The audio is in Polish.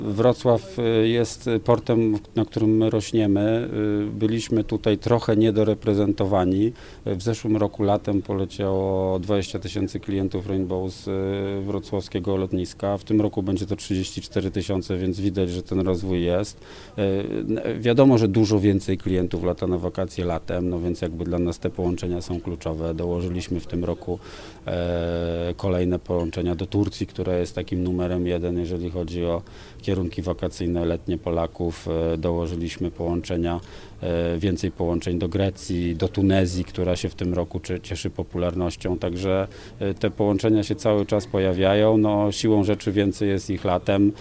Wrocław jest portem, na którym my rośniemy. Byliśmy tutaj trochę niedoreprezentowani. W zeszłym roku latem poleciało 20 000 klientów Rainbow z wrocławskiego lotniska. W tym roku będzie to 34 000, więc widać, że ten rozwój jest. Wiadomo, że dużo więcej klientów lata na wakacje latem, no więc jakby dla nas te połączenia są kluczowe. Dołożyliśmy w tym roku kolejne połączenia do Turcji, która jest takim numerem 1, jeżeli chodzi o kierunki wakacyjne letnie Polaków. Dołożyliśmy połączenia, więcej połączeń do Grecji, do Tunezji, która się w tym roku cieszy popularnością, także te połączenia się cały czas pojawiają. No, siłą rzeczy więcej jest ich latem.